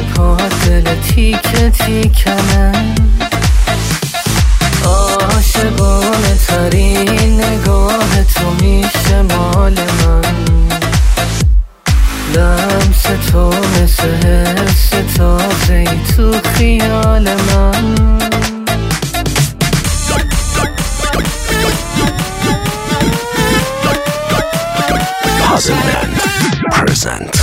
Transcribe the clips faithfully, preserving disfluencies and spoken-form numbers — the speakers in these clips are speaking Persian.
پا دل تیکه تیکنه، عاشقانه ترین نگاه تو میشه مال من، لمس تو مثل حس تازه ای تو خیال من. Puzzleland present.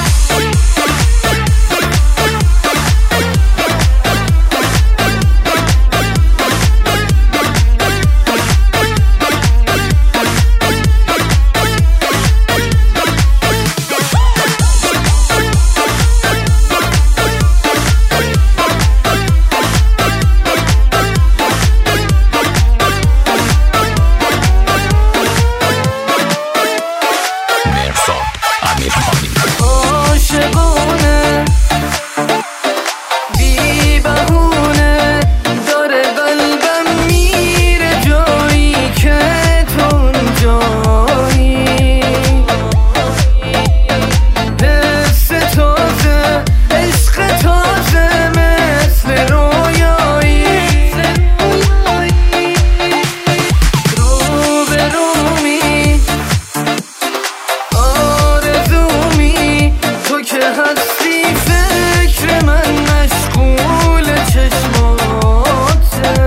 عاشقانه بی بهونه داره قلبم میره جایی که تو اونجایی، حس تازه عشق تازه مثل رویایی، رو به رومی آرزومی تو که هستی فکر من مشغول چشماته،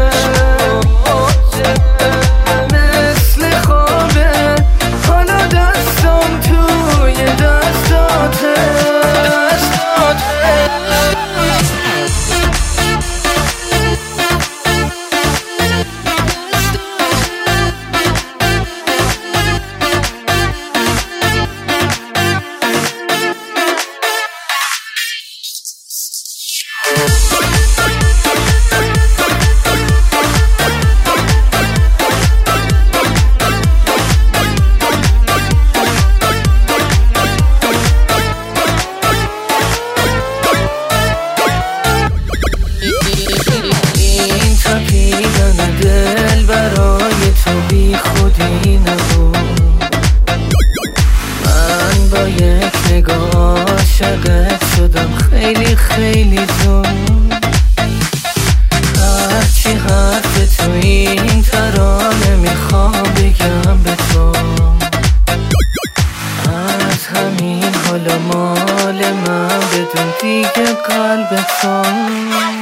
مثل خوابه حالا دستم توی دستاته دستاته. این تپیدن دل برای تو بی خودی نبود، من با یک نگاه عاشقت شدم خیلی خیلی زود، هرچی حرف تو این ترانه میخوام بگم به تو، از همین حالا مال من بدون دیگه قلب تو.